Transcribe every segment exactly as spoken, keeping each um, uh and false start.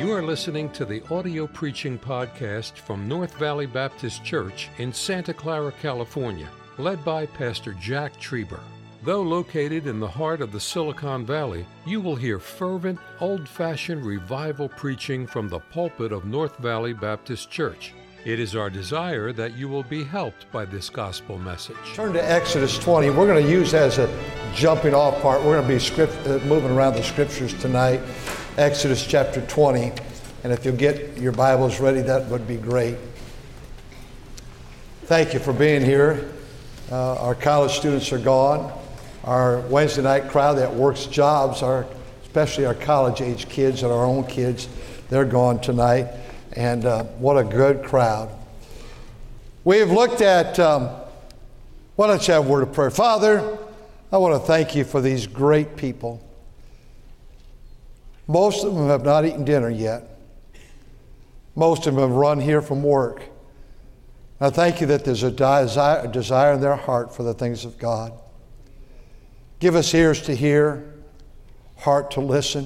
You are listening to the audio preaching podcast from North Valley Baptist Church in Santa Clara, California, led by Pastor Jack Trieber. Though located in the heart of the Silicon Valley, you will hear fervent, old-fashioned revival preaching from the pulpit of North Valley Baptist Church. It is our desire that you will be helped by this gospel message. Turn to Exodus twenty. We're going to use as a jumping off part. We're going to be script, uh, moving around the scriptures tonight. Exodus chapter twenty. And if you'll get your Bibles ready, that would be great. Thank you for being here. Uh, our college students are gone. Our Wednesday night crowd that works jobs, our, especially our college-age kids and our own kids, they're gone tonight. And uh, what a good crowd. We have looked at, um, why don't you have a word of prayer? Father, I want to thank you for these great people. Most of them have not eaten dinner yet. Most of them have run here from work. I thank you that there's a desire, a desire in their heart for the things of God. Give us ears to hear, heart to listen.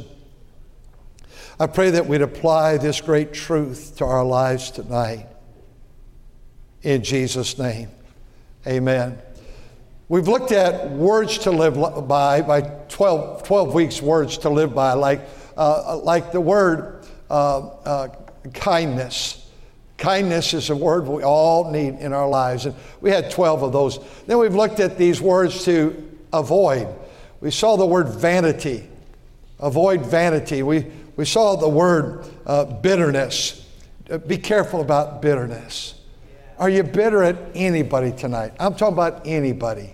I pray that we'd apply this great truth to our lives tonight. In Jesus' name, amen. We've looked at words to live by, by twelve, twelve weeks, words to live by, like, uh, like the word uh, uh, kindness. Kindness is a word we all need in our lives, and we had twelve of those. Then we've looked at these words to avoid. We saw the word vanity. Avoid vanity. We We saw the word uh, bitterness. Uh, be careful about bitterness. Are you bitter at anybody tonight? I'm talking about anybody.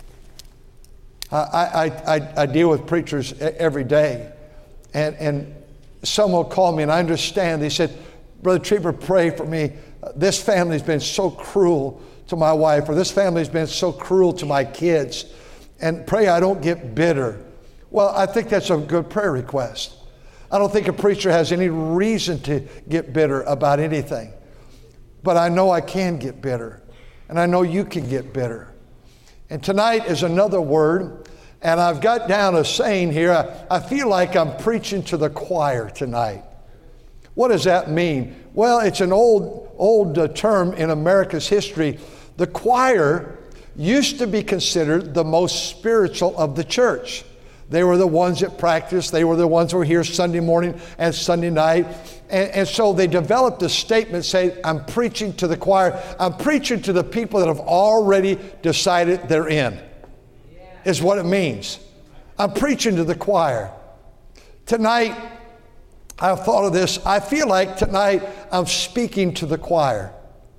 I, I, I, I deal with preachers every day, and, and some will call me, and I understand. They said, Brother Trieber, pray for me. Uh, this family's been so cruel to my wife, or this family's been so cruel to my kids, and pray I don't get bitter. Well, I think that's a good prayer request. I don't think a preacher has any reason to get bitter about anything. But I know I can get bitter. And I know you can get bitter. And tonight is another word. And I've got down a saying here. I, I feel like I'm preaching to the choir tonight. What does that mean? Well, it's an old, old uh, term in America's history. The choir used to be considered the most spiritual of the church. They were the ones that practiced. They were the ones who were here Sunday morning and Sunday night. And, and so they developed a statement saying, I'm preaching to the choir. I'm preaching to the people that have already decided they're in, is what it means. I'm preaching to the choir. Tonight, I've thought of this. I feel like tonight I'm speaking to the choir.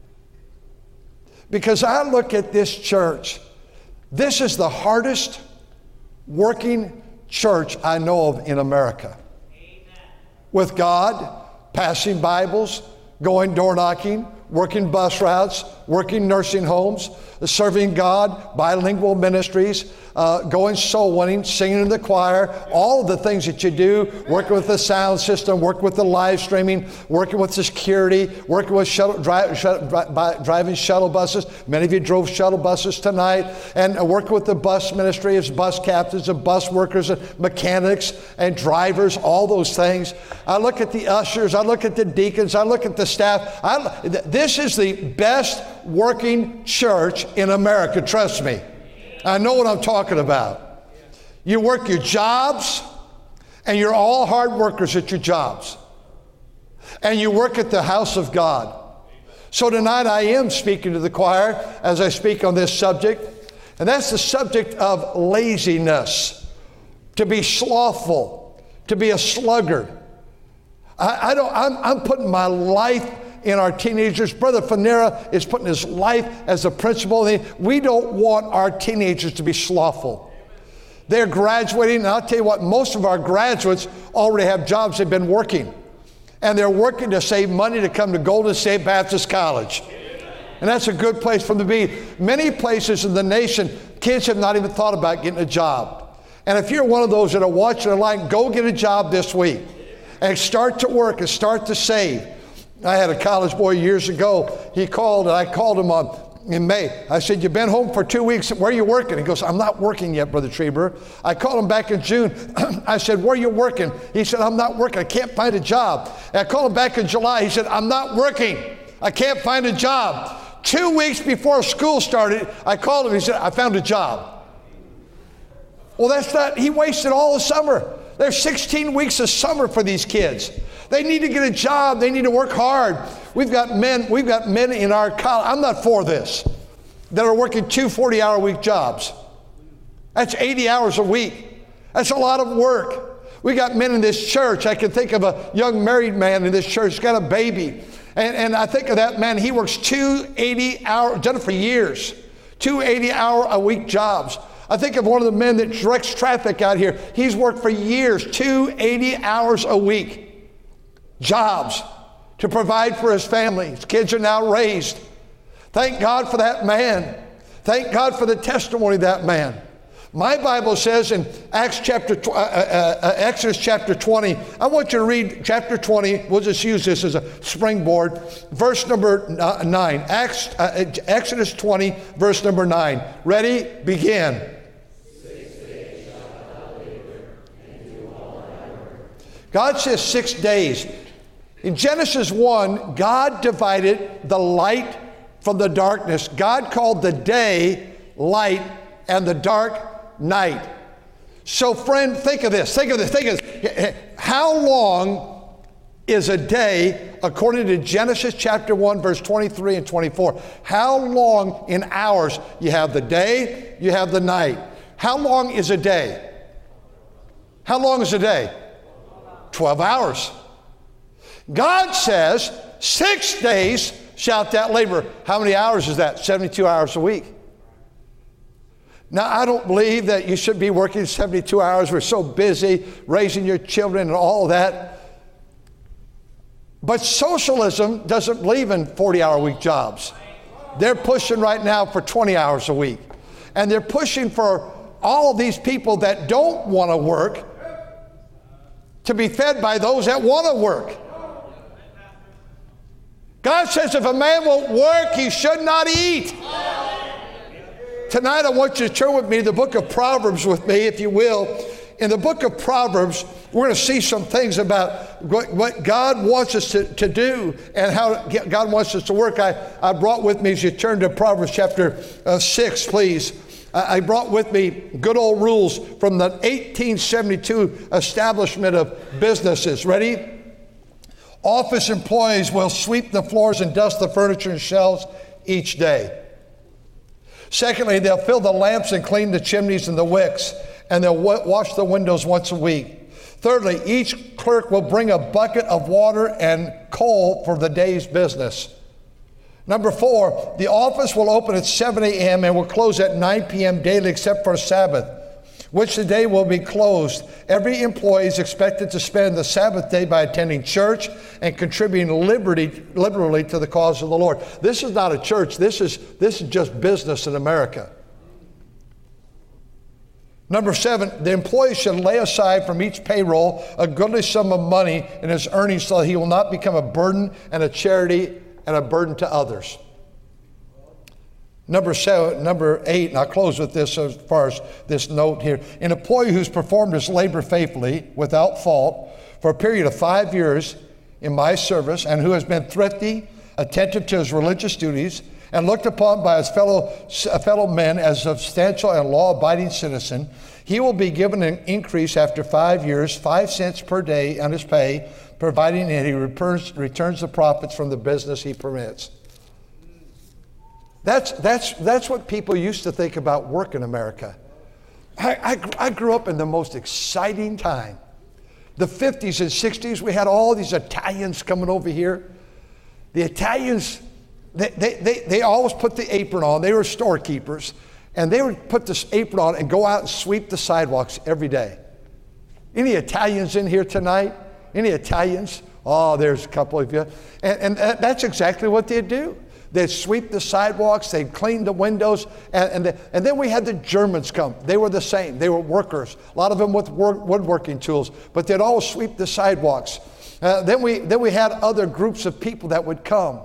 Because I look at this church. This is the hardest working church I know of in America. Amen. With God, passing Bibles, going door knocking, working bus routes, working nursing homes, serving God, bilingual ministries, uh, going soul winning, singing in the choir, all of the things that you do, working with the sound system, working with the live streaming, working with the security, working with shuttle, dri- shuttle, dri- driving shuttle buses. Many of you drove shuttle buses tonight, and uh, working with the bus ministry as bus captains and bus workers and mechanics and drivers, all those things. I look at the ushers, I look at the deacons, I look at the staff. I, this is the best working church in America, trust me. I know what I'm talking about. You work your jobs, and you're all hard workers at your jobs. And you work at the house of God. So tonight I am speaking to the choir as I speak on this subject, and that's the subject of laziness. To be slothful, to be a sluggard. I, I don't, I'm, I'm putting my life in our teenagers. Brother Fanera is putting his life as a principal. We don't want our teenagers to be slothful. They're graduating, and I'll tell you what, most of our graduates already have jobs. They've been working. And they're working to save money to come to Golden State Baptist College. And that's a good place for them to be. Many places in the nation, kids have not even thought about getting a job. And if you're one of those that are watching online, go get a job this week. And start to work and start to save. I had a college boy years ago. He called, and I called him on in May. I said, you've been home for two weeks. Where are you working? He goes, I'm not working yet, Brother Trieber. I called him back in June. I said, where are you working? He said, I'm not working. I can't find a job. And I called him back in July. He said, I'm not working. I can't find a job. Two weeks before school started, I called him. He said, I found a job. Well, that's not, he wasted all the summer. There's sixteen weeks of summer for these kids. They need to get a job. They need to work hard. We've got men, we've got men in our college, I'm not for this, that are working two forty-hour-a-week jobs. That's eighty hours a week. That's a lot of work. We got men in this church. I can think of a young married man in this church, he's got a baby. And, and I think of that man, he works two eighty-hour, done it for years, two eighty-hour-a-week jobs. I think of one of the men that directs traffic out here. He's worked for years, two eighty hours a week. Jobs to provide for his family. His kids are now raised. Thank God for that man. Thank God for the testimony of that man. My Bible says in Acts chapter, uh, uh, uh, Exodus chapter twenty, I want you to read chapter twenty. We'll just use this as a springboard. Verse number nine. Acts, uh, Exodus twenty, verse number nine. Ready? Begin. God says six days. In Genesis one, God divided the light from the darkness. God called the day light and the dark night. So friend, think of this, think of this, think of this. How long is a day according to Genesis chapter one, verse twenty-three and twenty-four? How long in hours? You have the day, you have the night. How long is a day? How long is a day? twelve hours. God says, six days shalt thou labor. How many hours is that? seventy-two hours a week. Now, I don't believe that you should be working seventy-two hours. We're so busy raising your children and all that. But socialism doesn't believe in forty-hour-a-week jobs. They're pushing right now for twenty hours a week. And they're pushing for all of these people that don't want to work to be fed by those that want to work. God says if a man won't work, he should not eat. Tonight I want you to turn with me to the book of Proverbs with me, if you will. In the book of Proverbs, we're going to see some things about what, what God wants us to, to do and how God wants us to work. I, I brought with me, as you turn to Proverbs chapter uh, six, please. I brought with me good old rules from the eighteen seventy-two establishment of businesses. Ready? Office employees will sweep the floors and dust the furniture and shelves each day. Secondly, they'll fill the lamps and clean the chimneys and the wicks, and they'll w- wash the windows once a week. Thirdly, each clerk will bring a bucket of water and coal for the day's business. Number four, the office will open at seven a.m. and will close at nine p.m. daily except for Sabbath, which the day will be closed. Every employee is expected to spend the Sabbath day by attending church and contributing liberty, liberally to the cause of the Lord. This is not a church. This is, this is just business in America. Number seven, the employee should lay aside from each payroll a goodly sum of money in his earnings so that he will not become a burden and a charity and a burden to others. Number seven, number eight, and I'll close with this as far as this note here. An employee who's performed his labor faithfully without fault for a period of five years in my service and who has been thrifty, attentive to his religious duties, and looked upon by his fellow, fellow men as a substantial and law-abiding citizen, he will be given an increase after five years, five cents per day on his pay, providing that he returns, returns the profits from the business he permits. That's, that's, that's what people used to think about work in America. I, I, I grew up in the most exciting time. The fifties and sixties, we had all these Italians coming over here. The Italians, they, they, they, they always put the apron on. They were storekeepers. And they would put this apron on and go out and sweep the sidewalks every day. Any Italians in here tonight? Any Italians? Oh, there's a couple of you. And, and that's exactly what they'd do. They'd sweep the sidewalks, they'd clean the windows, and, and, the, and then we had the Germans come. They were the same. They were workers, a lot of them with work, woodworking tools, but they'd all sweep the sidewalks. Uh, then, we, then we had other groups of people that would come.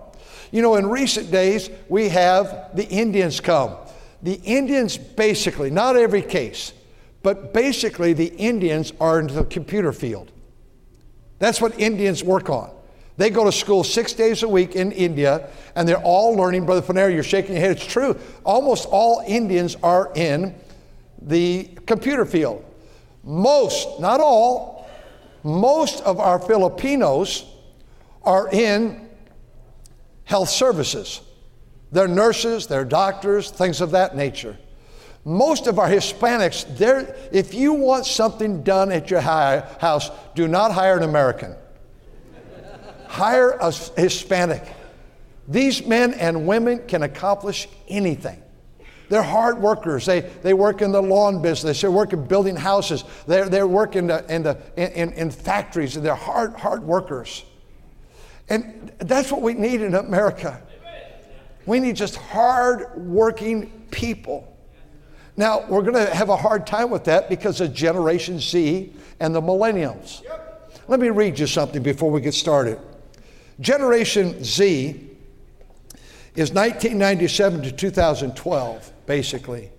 You know, in recent days, we have the Indians come. The Indians basically, not every case, but basically the Indians are into the computer field. That's what Indians work on. They go to school six days a week in India, and they're all learning. Brother Panera, you're shaking your head. It's true. Almost all Indians are in the computer field. Most, not all, most of our Filipinos are in health services. They're nurses, they're doctors, things of that nature. Most of our Hispanics, they're, if you want something done at your house, do not hire an American. Hire a Hispanic. These men and women can accomplish anything. They're hard workers. They, they work in the lawn business. They work in building houses. They're, they work in, the, in, the, in, in factories, and they're hard, hard workers. And that's what we need in America. We need just hard-working people. Now, we're going to have a hard time with that because of Generation Z and the millennials. Let me read you something before we get started. Generation Z is nineteen ninety-seven to two thousand twelve, basically.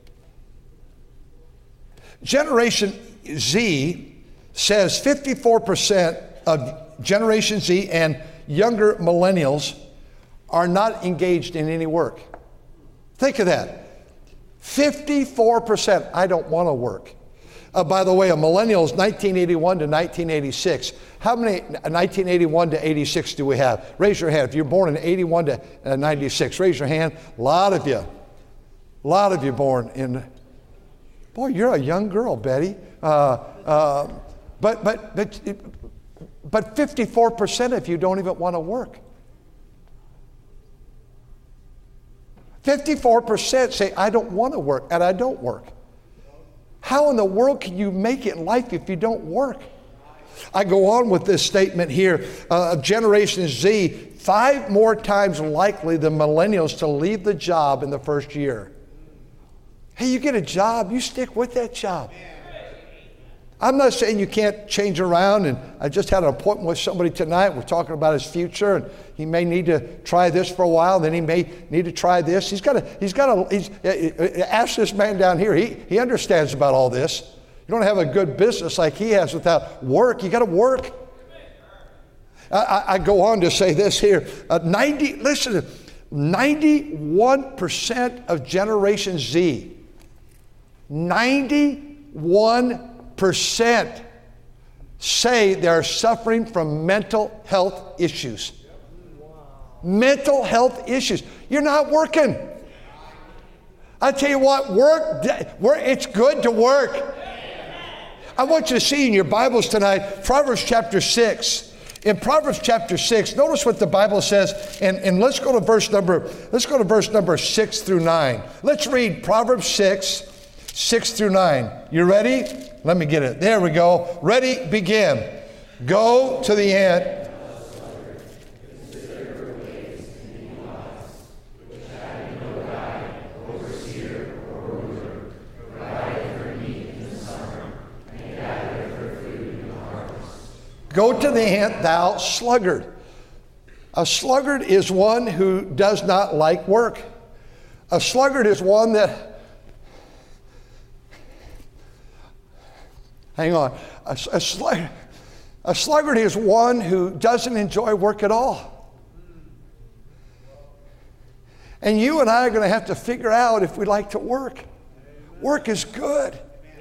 Generation Z says fifty-four percent of Generation Z and younger millennials are not engaged in any work. Think of that. fifty-four percent, I don't want to work. Uh, by the way, a millennial is nineteen eighty-one to nineteen eighty-six. How many nineteen eighty-one to eighty-six do we have? Raise your hand. If you're born in eighty-one to ninety-six, raise your hand. A lot of you. A lot of you born in. Boy, you're a young girl, Betty. Uh, uh, but, but, but, but fifty-four percent of you don't even want to work. fifty-four percent say, I don't want to work, and I don't work. How in the world can you make it in life if you don't work? I go on with this statement here uh, of Generation Z, five more times likely than millennials to leave the job in the first year. Hey, you get a job, you stick with that job. I'm not saying you can't change around, and I just had an appointment with somebody tonight. We're talking about his future, and he may need to try this for a while, then he may need to try this. He's got to, he's got to, he's, ask this man down here. He, he understands about all this. You don't have a good business like he has without work. You got to work. I, I go on to say this here. Uh, ninety, listen, ninety-one percent of Generation Z, ninety-one percent say they're suffering from mental health issues. Mental health issues. You're not working. I tell you what, work, work, it's good to work. I want you to see in your Bibles tonight, Proverbs chapter six. In Proverbs chapter six, notice what the Bible says, and, and let's go to verse number, let's go to verse number six through nine. Let's read Proverbs six, six through nine. You ready? Let me get it. There we go. Ready, begin. Go to the end. Go to the ant, thou sluggard. A sluggard is one who does not like work. A sluggard is one that, hang on, a, a, slug, a sluggard is one who doesn't enjoy work at all. And you and I are going to have to figure out if we like to work. Work is good.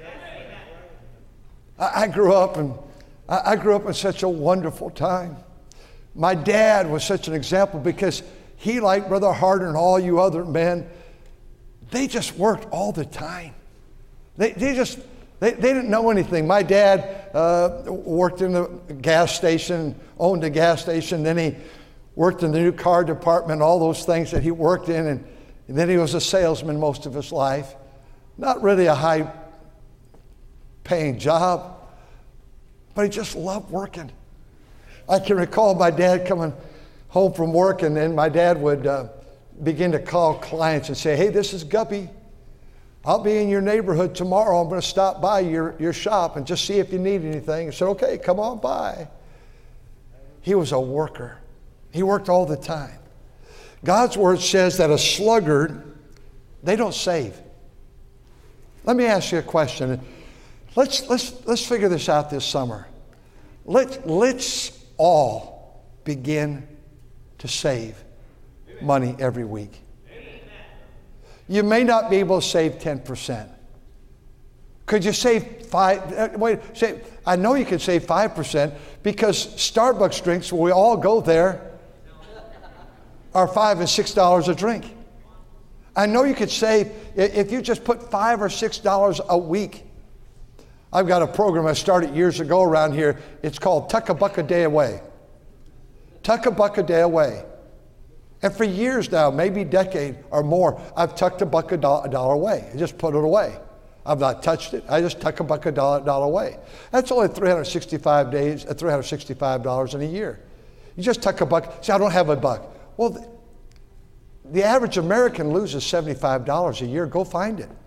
I, I grew up and I grew up in such a wonderful time. My dad was such an example because he, like Brother Harder and all you other men, they just worked all the time. They, they just, they, they didn't know anything. My dad uh, worked in the gas station, owned a gas station, then he worked in the new car department, all those things that he worked in, and, and then he was a salesman most of his life. Not really a high-paying job. But he just loved working. I can recall my dad coming home from work, and then my dad would uh, begin to call clients and say, hey, this is Guppy. I'll be in your neighborhood tomorrow. I'm going to stop by your, your shop and just see if you need anything. I said, okay, come on by. He was a worker. He worked all the time. God's word says that a sluggard, they don't save. Let me ask you a question. Let's, let's, let's figure this out this summer. Let, let's all begin to save money every week. You may not be able to save ten percent. Could you save five? Wait, say, I know you can save five percent because Starbucks drinks, where we all go there, are five and six dollars a drink. I know you could save if you just put five or six dollars a week. I've got a program I started years ago around here. It's called Tuck a Buck a Day Away. Tuck a Buck a Day Away. And for years now, maybe a decade or more, I've tucked a buck a dollar, a dollar away. I just put it away. I've not touched it. I just tuck a buck a dollar, dollar away. That's only three hundred sixty-five days, uh, three hundred sixty-five dollars in a year. You just tuck a buck. See, I don't have a buck. Well, the, the average American loses seventy-five dollars a year. Go find it.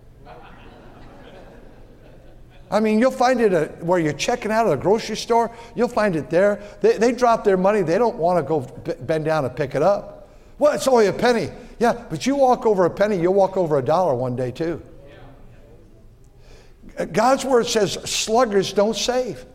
I mean, you'll find it at, where you're checking out at a grocery store. You'll find it there. They, they drop their money. They don't want to go b- bend down and pick it up. Well, it's only a penny. Yeah, but you walk over a penny, you'll walk over a dollar one day too. God's word says sluggards don't save.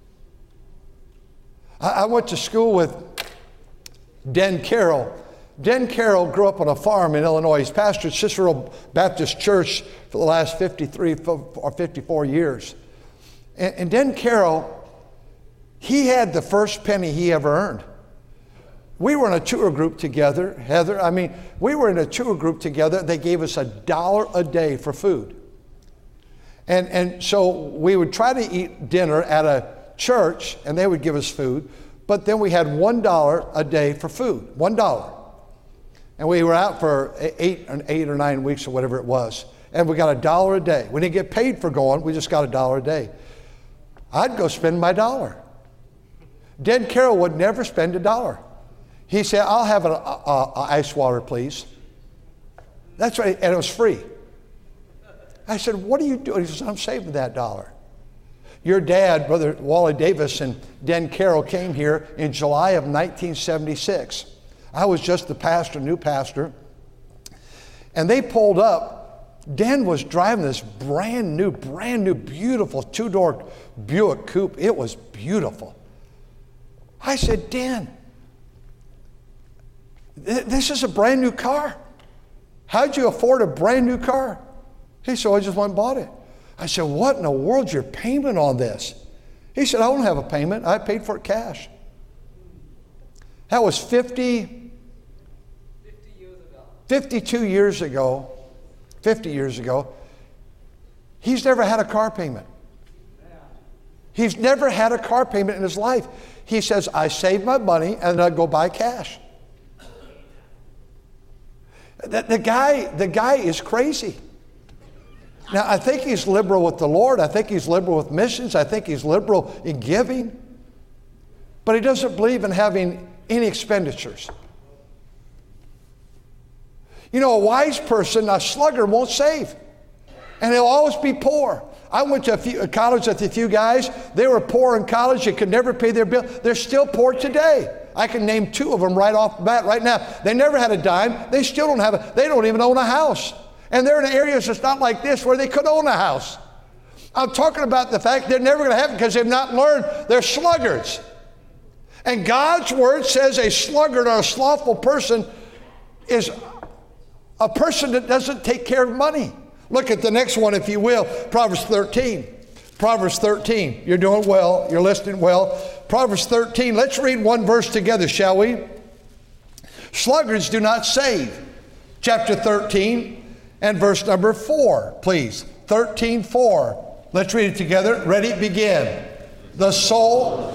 I, I went to school with Den Carroll. Den Carroll grew up on a farm in Illinois. He's pastored Cicero Baptist Church for the last fifty-three or fifty-four years. And, and Den Carroll, he had the first penny he ever earned. We were in a tour group together, Heather. I mean, we were in a tour group together. They gave us a dollar a day for food. And, and so we would try to eat dinner at a church, and they would give us food. But then we had one dollar a day for food, one dollar. And we were out for eight, eight or nine weeks or whatever it was. And we got a dollar a day. We didn't get paid for going. We just got a dollar a day. I'd go spend my dollar. Den Carroll would never spend a dollar. He said, I'll have an uh, uh, ice water, please. That's right, and it was free. I said, what are you doing? He says, I'm saving that dollar. Your dad, Brother Wally Davis, and Den Carroll came here in July of nineteen seventy-six. I was just the pastor, new pastor. And they pulled up. Den was driving this brand new, brand new, beautiful two-door Buick coupe. It was beautiful. I said, Den, this is a brand new car. How'd you afford a brand new car? He said, I just went and bought it. I said, what in the world's your payment on this? He said, I don't have a payment. I paid for it cash. That was fifty, fifty years ago. fifty-two years ago, fifty years ago. He's never had a car payment. He's never had a car payment in his life. He says, I save my money and then I go buy cash. The, the guy, the guy is crazy. Now, I think he's liberal with the Lord. I think he's liberal with missions. I think he's liberal in giving. But he doesn't believe in having any expenditures. You know, a wise person, a sluggard, won't save. And he'll always be poor. I went to a, few, a college with a few guys. They were poor in college. They could never pay their bill. They're still poor today. I can name two of them right off the bat right now. They never had a dime. They still don't have a, they don't even own a house. And they're in areas that's not like this where they could own a house. I'm talking about the fact they're never going to have it because they've not learned. They're sluggards. And God's word says a sluggard or a slothful person is a person that doesn't take care of money. Look at the next one, if you will, Proverbs thirteen. Proverbs thirteen. You're doing well. You're listening well. Proverbs thirteen. Let's read one verse together, shall we? Sluggards do not save. Chapter thirteen and verse number four, please. thirteen four. Let's read it together. Ready? Begin. The soul...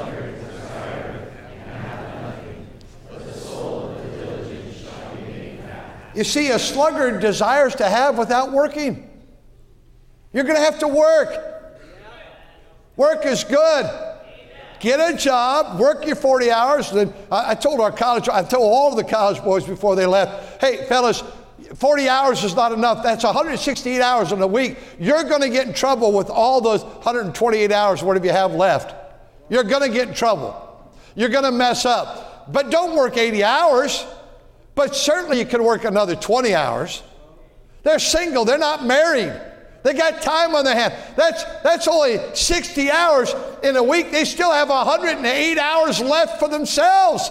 You see, a sluggard desires to have without working. You're going to have to work. Work is good. Get a job, work your forty hours. And I told our college, I told all of the college boys before they left, hey, fellas, forty hours is not enough. That's one hundred sixty-eight hours in a week. You're going to get in trouble with all those one hundred twenty-eight hours, whatever you have left. You're going to get in trouble. You're going to mess up. But don't work eighty hours. But certainly you can work another twenty hours. They're single. They're not married. They got time on their hand. That's, that's only sixty hours in a week. They still have one hundred eight hours left for themselves.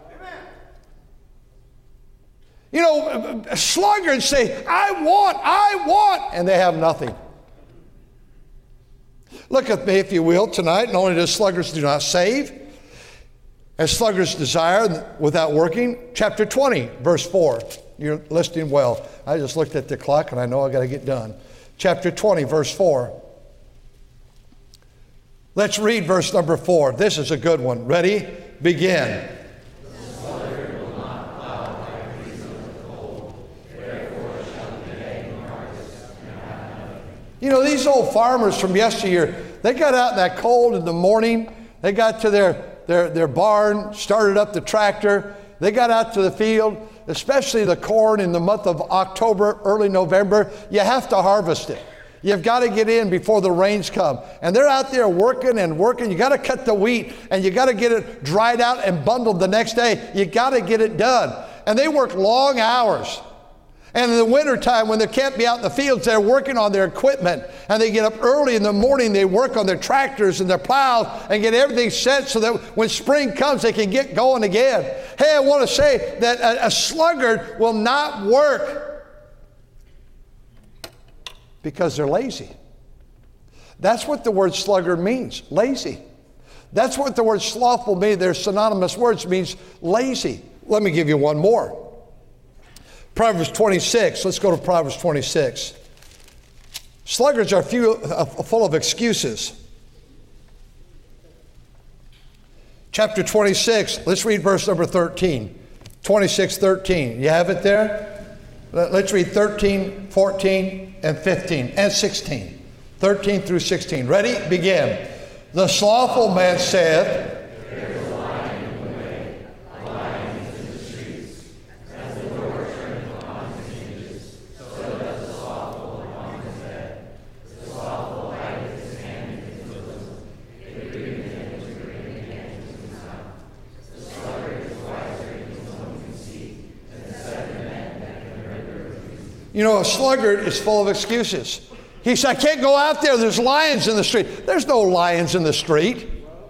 You know, sluggards say, I want, I want, and they have nothing. Look at me, if you will, tonight. Not only does sluggards do not save, as sluggards desire without working. Chapter twenty, verse four. You're listening well. I just looked at the clock and I know I got to get done. Chapter twenty, verse four. Let's read verse number four. This is a good one. Ready? Begin. You know, these old farmers from yesteryear, they got out in that cold in the morning. They got to their, their, their barn, started up the tractor. They got out to the field, especially the corn in the month of October, early November. You have to harvest it. You've got to get in before the rains come. And they're out there working and working. You got to cut the wheat, and you got to get it dried out and bundled the next day. You got to get it done. And they work long hours. And in the wintertime, when they can't be out in the fields, they're working on their equipment. And they get up early in the morning, they work on their tractors and their plows and get everything set so that when spring comes, they can get going again. Hey, I want to say that a, a sluggard will not work because they're lazy. That's what the word sluggard means, lazy. That's what the word slothful means. They're synonymous words, means lazy. Let me give you one more. Proverbs twenty-six. Let's go to Proverbs twenty-six. Sluggards are few, uh, full of excuses. Chapter twenty-six. Let's read verse number thirteen. twenty-six, thirteen. You have it there? Let's read thirteen, fourteen, and fifteen, and sixteen. thirteen through sixteen. Ready? Begin. The slothful man saith, you know, a sluggard is full of excuses. He said, I can't go out there. There's lions in the street. There's no lions in the street.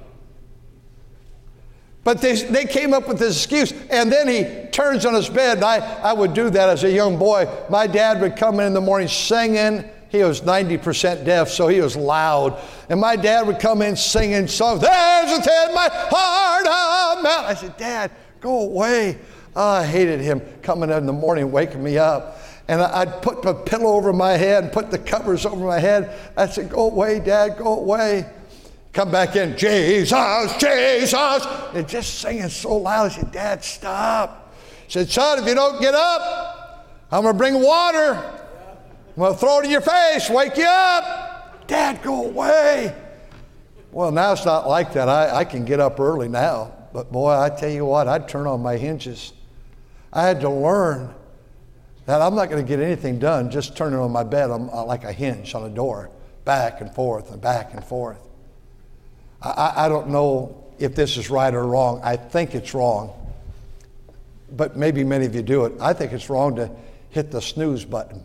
But they, they came up with this excuse. And then he turns on his bed. And I, I would do that as a young boy. My dad would come in in the morning singing. He was ninety percent deaf, so he was loud. And my dad would come in singing songs. There's a in my heart of melt. I said, Dad, go away. Oh, I hated him coming in the morning, waking me up. And I'd put a pillow over my head and put the covers over my head. I said, go away, Dad, go away. Come back in, Jesus, Jesus. And just singing so loud. I said, Dad, stop. He said, son, if you don't get up, I'm going to bring water. I'm going to throw it in your face, wake you up. Dad, go away. Well, now it's not like that. I, I can get up early now. But boy, I tell you what, I'd turn on my hinges. I had to learn that I'm not going to get anything done just turning on my bed. I'm like a hinge on a door, back and forth and back and forth. I, I don't know if this is right or wrong. I think it's wrong, but maybe many of you do it. I think it's wrong to hit the snooze button.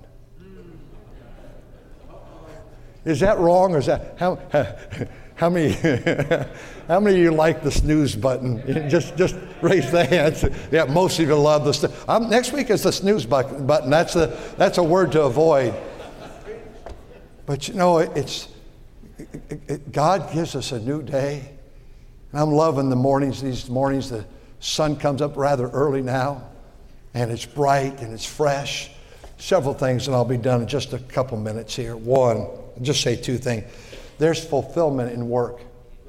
Is that wrong, or is that how? How many? How many of you like the snooze button? Just, just raise the hands. Yeah, most of you love the snooze. Um, next week is the snooze button. That's a that's a word to avoid. But you know, it's it, it, God gives us a new day, and I'm loving the mornings. These mornings, the sun comes up rather early now, and it's bright and it's fresh. Several things, and I'll be done in just a couple minutes here. One, I'll just say two things. There's fulfillment in work.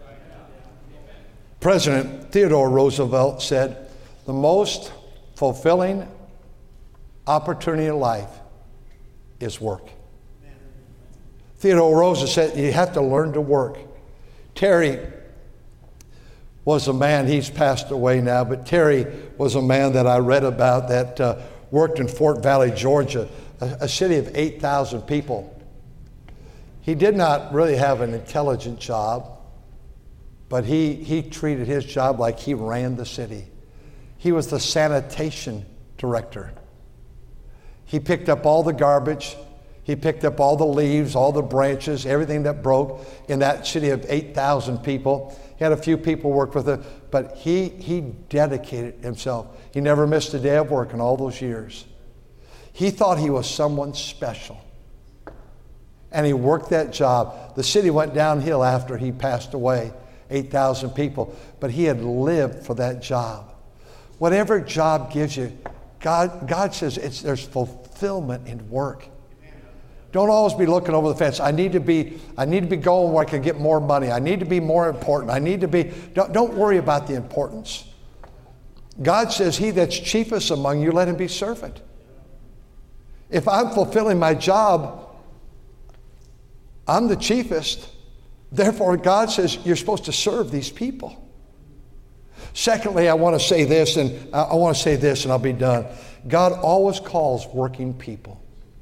President Theodore Roosevelt said, the most fulfilling opportunity in life is work. Theodore Roosevelt said, you have to learn to work. Terry was a man, he's passed away now, but Terry was a man that I read about that uh, worked in Fort Valley, Georgia, a, a city of eight thousand people. He did not really have an intelligent job, but he, he treated his job like he ran the city. He was the sanitation director. He picked up all the garbage. He picked up all the leaves, all the branches, everything that broke in that city of eight thousand people. He had a few people work with it, but he, he dedicated himself. He never missed a day of work in all those years. He thought he was someone special. And he worked that job. The city went downhill after he passed away, eight thousand people, but he had lived for that job. Whatever job gives you, God, God says it's, there's fulfillment in work. Don't always be looking over the fence. I need to be, I need to be going where I can get more money. I need to be more important. I need to be, don't, don't worry about the importance. God says, he that's chiefest among you, let him be servant. If I'm fulfilling my job, I'm the chiefest. Therefore, God says you're supposed to serve these people. Secondly, I want to say this, and I want to say this, and I'll be done. God always calls working people.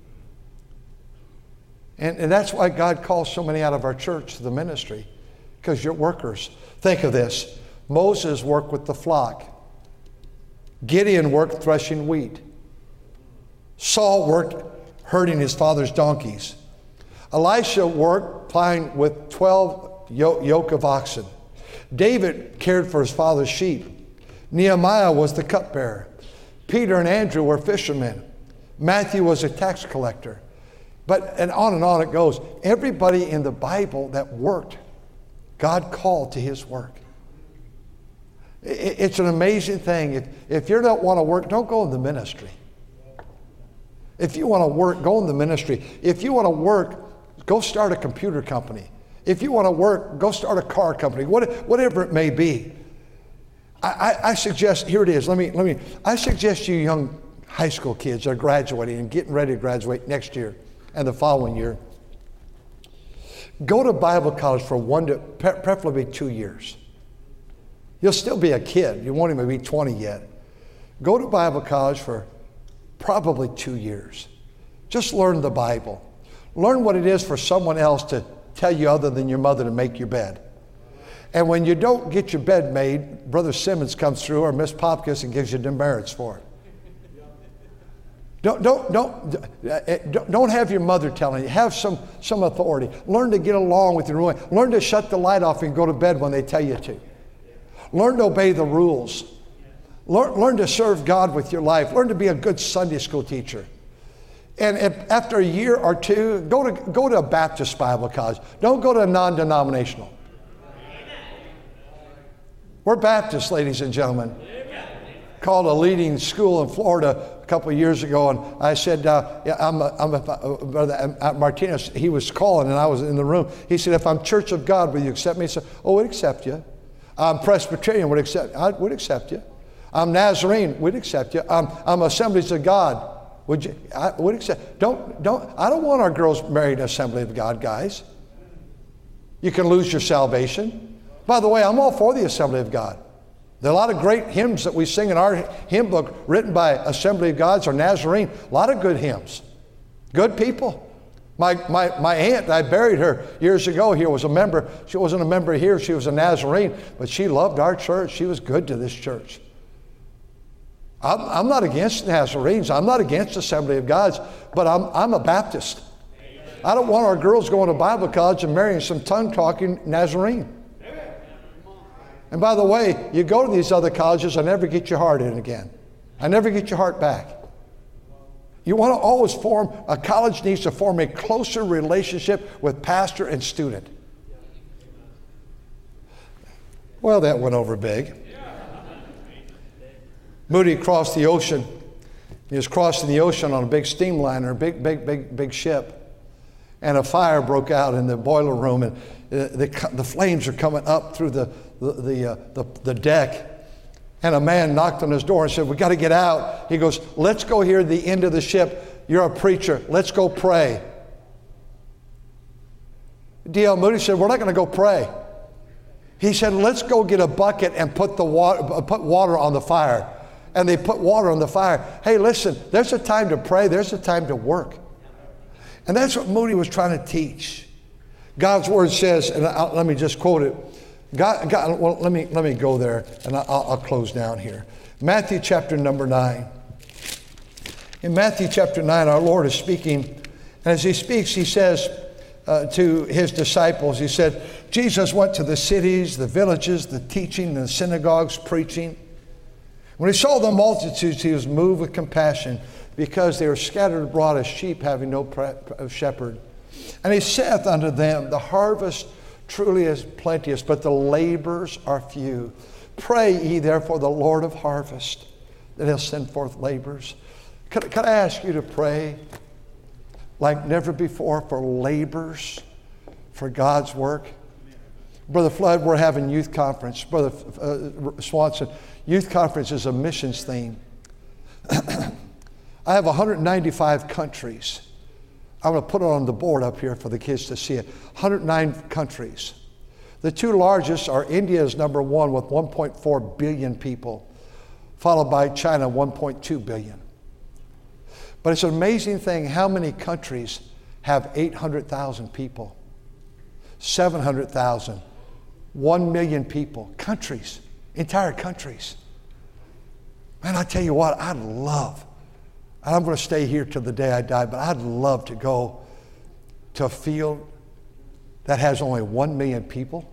And, and that's why God calls so many out of our church to the ministry, because you're workers. Think of this. Moses worked with the flock. Gideon worked threshing wheat. Saul worked herding his father's donkeys. Elisha worked plowing with twelve yoke of oxen. David cared for his father's sheep. Nehemiah was the cupbearer. Peter and Andrew were fishermen. Matthew was a tax collector. But, and on and on it goes. Everybody in the Bible that worked, God called to his work. It's an amazing thing. If, if you don't want to work, don't go in the ministry. If you want to work, go in the ministry. If you want to work, go start a computer company. If you want to work, go start a car company, whatever it may be. I, I, I suggest, here it is, let me, let me, I suggest you young high school kids are graduating and getting ready to graduate next year and the following year, go to Bible college for one to, preferably two years. You'll still be a kid. You won't even be twenty yet. Go to Bible college for probably two years. Just learn the Bible. Learn what it is for someone else to tell you other than your mother to make your bed. And when you don't get your bed made, Brother Simmons comes through or Miss Popkins and gives you demerits for it. Don't, don't, don't, don't have your mother telling you. Have some, some authority. Learn to get along with your roommate. Learn to shut the light off and go to bed when they tell you to. Learn to obey the rules. Learn, learn to serve God with your life. Learn to be a good Sunday school teacher. And if, after a year or two, go to, go to a Baptist Bible college. Don't go to a non-denominational. We're Baptists, ladies and gentlemen. Called a leading school in Florida a couple of years ago, and I said, uh, yeah, I'm, a, I'm a, uh, Brother uh, Martinez, he was calling, and I was in the room. He said, if I'm Church of God, will you accept me? I said, oh, we'd accept you. I'm Presbyterian, would accept, I would accept you. I'm Nazarene, we'd accept you. I'm, I'm Assemblies of God, would you? I would accept. Don't, don't, I don't want our girls married in Assembly of God, guys. You can lose your salvation. By the way, I'm all for the Assembly of God. There are a lot of great hymns that we sing in our hymn book written by Assembly of Gods or Nazarene. A lot of good hymns. Good people. My, my, my aunt, I buried her years ago here, was a member. She wasn't a member here. She was a Nazarene, but she loved our church. She was good to this church. I'm, I'm not against Nazarenes. I'm not against Assembly of Gods, but I'm, I'm a Baptist. I don't want our girls going to Bible college and marrying some tongue-talking Nazarene. And by the way, you go to these other colleges, I never get your heart in again. I never get your heart back. You want to always form, a college needs to form a closer relationship with pastor and student. Well, that went over big. Moody crossed the ocean. He was crossing the ocean on a big steamliner, a big, big, big, big ship. And a fire broke out in the boiler room, and the, the flames are coming up through the The, the, uh, the, the deck, and a man knocked on his door and said, we got to get out. He goes, let's go here to the end of the ship. You're a preacher. Let's go pray. D L Moody said, we're not going to go pray. He said, let's go get a bucket and put the water, put water on the fire. And they put water on the fire. Hey, listen, there's a time to pray. There's a time to work. And that's what Moody was trying to teach. God's word says, and I'll, let me just quote it. God, God, well, let me let me go there, and I'll, I'll close down here. Matthew chapter number nine. In Matthew chapter nine, our Lord is speaking, and as he speaks, he says uh, to his disciples, he said, Jesus went to the cities, the villages, the teaching, the synagogues, preaching. When he saw the multitudes, he was moved with compassion because they were scattered abroad as sheep having no shepherd. And he saith unto them, the harvest truly is plenteous, but the laborers are few. Pray ye therefore the Lord of harvest, that he'll send forth laborers. Could, could I ask you to pray like never before for laborers for God's work? Brother Flood, we're having youth conference. Brother uh, Swanson, youth conference is a missions theme. I have one hundred ninety-five countries. I'm going to put it on the board up here for the kids to see it. one hundred nine countries. The two largest are India is number one with one point four billion people, followed by China, one point two billion. But it's an amazing thing how many countries have eight hundred thousand people, seven hundred thousand, one million people. Countries, entire countries. Man, I tell you what, I'd love, and I'm going to stay here till the day I die, but I'd love to go to a field that has only one million people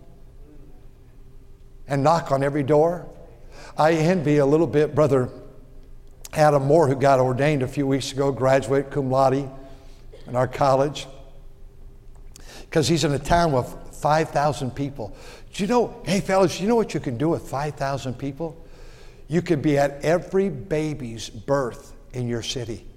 and knock on every door. I envy a little bit Brother Adam Moore, who got ordained a few weeks ago, graduate cum laude in our college, because he's in a town with five thousand people. Do you know, hey fellas, you know what you can do with five thousand people? You could be at every baby's birth in your city.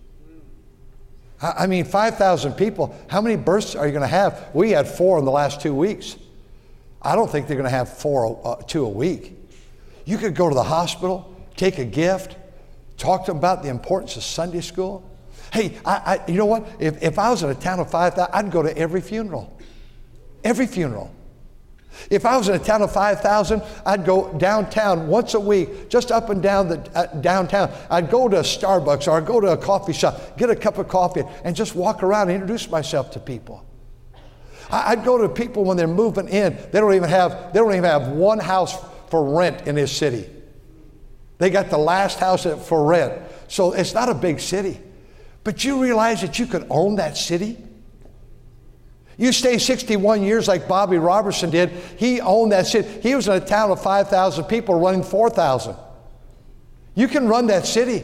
I mean, five thousand people, how many births are you going to have? We had four in the last two weeks. I don't think they're going to have four, uh, two a week. You could go to the hospital, take a gift, talk to them about the importance of Sunday school. Hey, I, I, you know what? If, if I was in a town of five thousand, I'd go to every funeral. Every funeral. If I was in a town of five thousand, I'd go downtown once a week, just up and down the uh, downtown. I'd go to a Starbucks or I'd go to a coffee shop, get a cup of coffee, and just walk around and introduce myself to people. I, I'd go to people when they're moving in. They don't even have they don't even have one house for rent in this city. They got the last house for rent, so it's not a big city. But you realize that you could own that city? You stay sixty-one years like Bobby Robertson did. He owned that city. He was in a town of five thousand people running four thousand. You can run that city.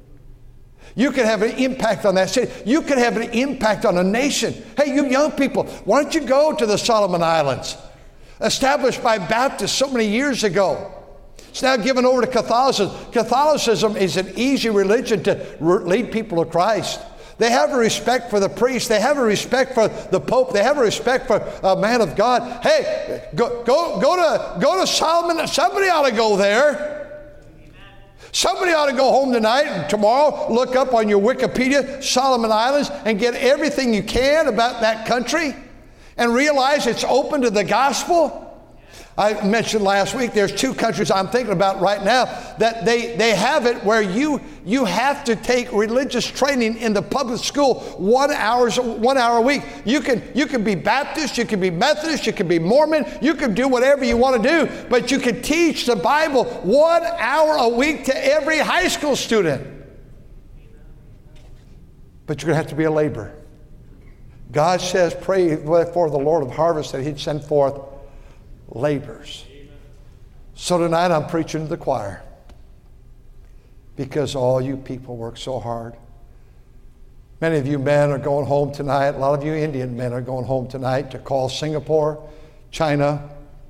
You can have an impact on that city. You can have an impact on a nation. Hey, you young people, why don't you go to the Solomon Islands? Established by Baptists so many years ago. It's now given over to Catholicism. Catholicism is an easy religion to lead people to Christ. They have a respect for the priest. They have a respect for the Pope. They have a respect for a man of God. Hey, go, go, go to, go to Solomon. Somebody ought to go there. Somebody ought to go home tonight and tomorrow look up on your Wikipedia Solomon Islands and get everything you can about that country and realize it's open to the gospel. I mentioned last week there's two countries I'm thinking about right now that they, they have it where you you have to take religious training in the public school one hours one hour a week. You can you can be Baptist, you can be Methodist, you can be Mormon, you can do whatever you want to do, but you can teach the Bible one hour a week to every high school student. But you're going to have to be a laborer. God says, pray for the Lord of harvest that he'd send forth laborers. So tonight I'm preaching to the choir because all you people work so hard. Many of you men are going home tonight. A lot of you Indian men are going home tonight to call Singapore, China,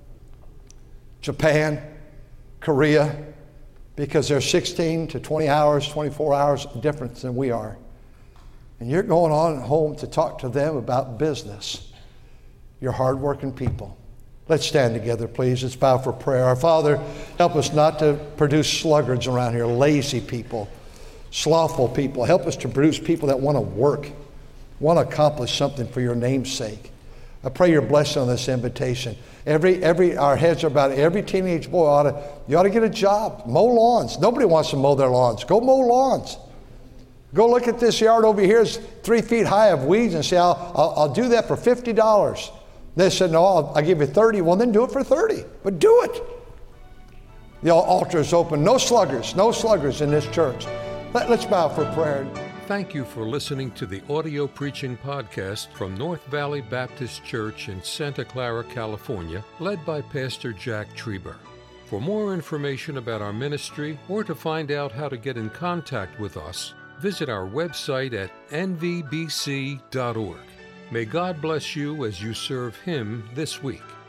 Japan, Korea, because they're sixteen to twenty hours, twenty-four hours difference than we are. And you're going on home to talk to them about business. You're hardworking people. Let's stand together, please. Let's bow for prayer. Our Father, help us not to produce sluggards around here, lazy people, slothful people. Help us to produce people that want to work, want to accomplish something for your name's sake. I pray your blessing on this invitation. Every, every, our heads are about it. Every teenage boy ought to, you ought to get a job. Mow lawns. Nobody wants to mow their lawns. Go mow lawns. Go look at this yard over here. It's three feet high of weeds and say, I'll, I'll, I'll do that for fifty dollars. They said, no, I'll, I'll give you thirty. Well, then do it for thirty. But do it. The altar is open. No sluggers. No sluggers in this church. Let, let's bow for prayer. Thank you for listening to the audio preaching podcast from North Valley Baptist Church in Santa Clara, California, led by Pastor Jack Trieber. For more information about our ministry or to find out how to get in contact with us, visit our website at n v b c dot org. May God bless you as you serve Him this week.